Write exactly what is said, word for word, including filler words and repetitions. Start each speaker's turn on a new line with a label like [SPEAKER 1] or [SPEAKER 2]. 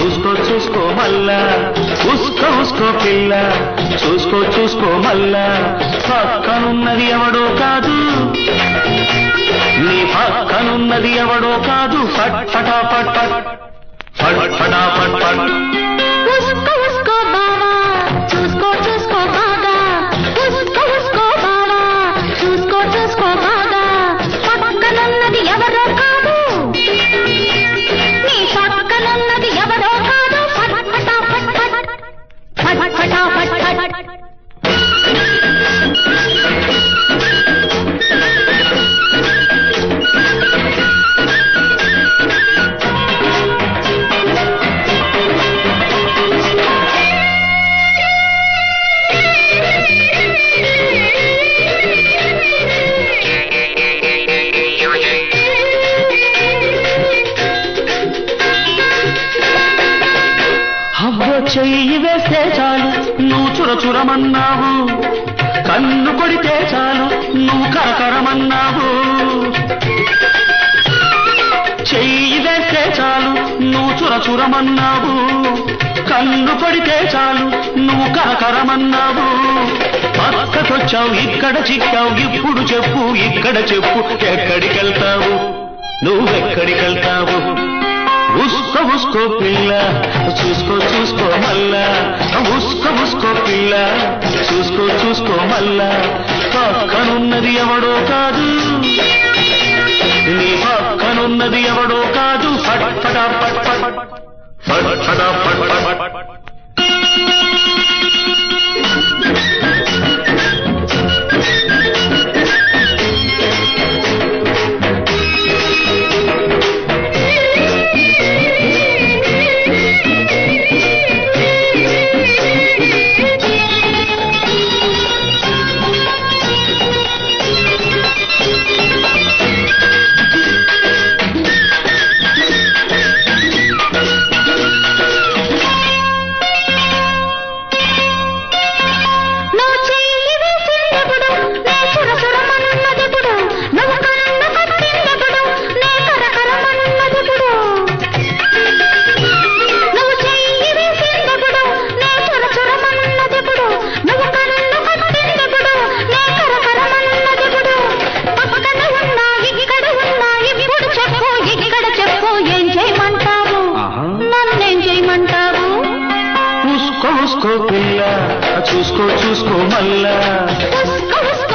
[SPEAKER 1] చూసుకో చూసుకో మల్లా ఉస్కో ఉస్కో పిల్ల చూసుకో చూసుకో మల్లా పక్కనున్నది ఎవడో కాదు నీ పక్కనున్నది ఎవడో కాదు ఫట్ ఫటా ఫట్ ఫట్ ఫట్ ఫటా ఫట్ ఫట్
[SPEAKER 2] ఉస్కో ఉస్కో బావా చూసుకో చూసుకో బాగా ఉస్కో ఉస్కో బావా చూసుకో చూసుకో బాగా పక్కనున్నది ఎవరో కాదు నీ పక్కనున్నది ఎవరో కాదు ఫట్ ఫటా ఫట్ ఫట్ ఫట్ ఫటా ఫట్ ఫట్
[SPEAKER 1] చెయ్యి వేస్తే చాలు నువ్వు చురచురమన్నావు కన్ను కొడితే చాలు నువ్వు కరకరమన్నావు చెయ్యి వేస్తే చాలు నువ్వు చురచురమన్నావు కన్ను కొడితే చాలు నువ్వు కరకరమన్నావు పక్కకొచ్చావు ఇక్కడ చిక్కావు ఇప్పుడు చెప్పు ఇక్కడ చెప్పు ఎక్కడికెళ్తావు నువ్వెక్కడికెళ్తావు ఉస్కో ఉస్కో పిల్ల చూసుకో చూసుకో మల్లా ఉస్కో ఉస్కో పిల్ల చూసుకో చూసుకో మల్లా పక్కనున్నది ఎవడో కాదు నీ పక్కనున్నది ఎవడో కాదు ఫట్ ఫటా ఫట్ ఫట్ ఫట్ ఫటా ఫట్ ఫట్ చూసుకో పిల్ల చూసుకో చూసుకో మల్లా